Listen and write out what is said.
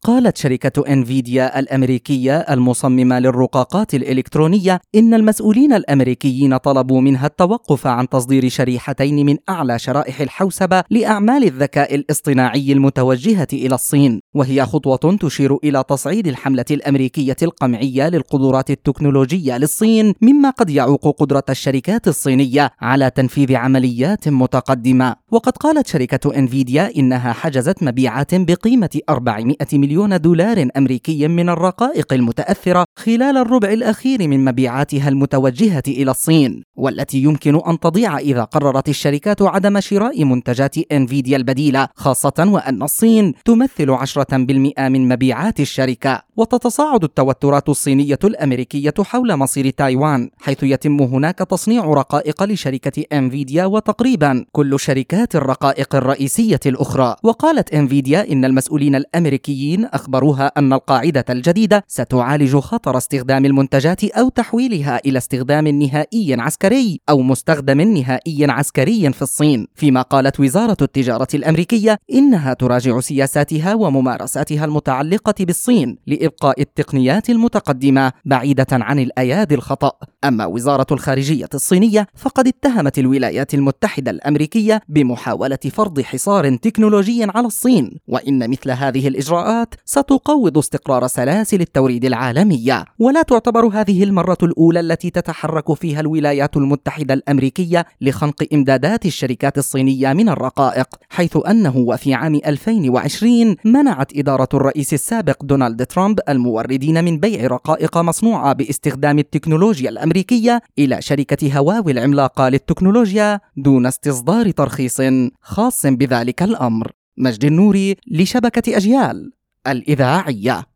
قالت شركة انفيديا الأمريكية المصممة للرقاقات الإلكترونية إن المسؤولين الأمريكيين طلبوا منها التوقف عن تصدير شريحتين من أعلى شرائح الحوسبة لأعمال الذكاء الاصطناعي المتوجهة إلى الصين، وهي خطوة تشير إلى تصعيد الحملة الأمريكية القمعية للقدرات التكنولوجية للصين، مما قد يعوق قدرة الشركات الصينية على تنفيذ عمليات متقدمة. وقد قالت شركة انفيديا إنها حجزت مبيعات بقيمة 400 مليون دولار أمريكي من الرقائق المتأثرة خلال الربع الأخير من مبيعاتها المتوجهة إلى الصين، والتي يمكن أن تضيع إذا قررت الشركات عدم شراء منتجات انفيديا البديلة، خاصة وأن الصين تمثل 10% من مبيعات الشركة. وتتصاعد التوترات الصينية الأمريكية حول مصير تايوان، حيث يتم هناك تصنيع رقائق لشركة انفيديا وتقريبا كل شركات الرقائق الرئيسية الأخرى. وقالت انفيديا إن المسؤولين الأمريكيين أخبروها أن القاعدة الجديدة ستعالج خطر استخدام المنتجات أو تحويلها إلى استخدام نهائي عسكري أو مستخدم نهائي عسكري في الصين، فيما قالت وزارة التجارة الأمريكية إنها تراجع سياساتها وممارساتها المتعلقة بالصين لإبقاء التقنيات المتقدمة بعيدة عن الأيادي الخطأ. أما وزارة الخارجية الصينية فقد اتهمت الولايات المتحدة الأمريكية بمحاولة فرض حصار تكنولوجي على الصين، وإن مثل هذه الإجراءات ستقوض استقرار سلاسل التوريد العالمية. ولا تعتبر هذه المرة الأولى التي تتحرك فيها الولايات المتحدة الأمريكية لخنق إمدادات الشركات الصينية من الرقائق، حيث أنه وفي عام 2020 منعت إدارة الرئيس السابق دونالد ترامب الموردين من بيع رقائق مصنوعة باستخدام التكنولوجيا الأمريكية إلى شركة هواوي العملاقة للتكنولوجيا دون استصدار ترخيص خاص بذلك الأمر. مجد النوري لشبكة أجيال الإذاعية.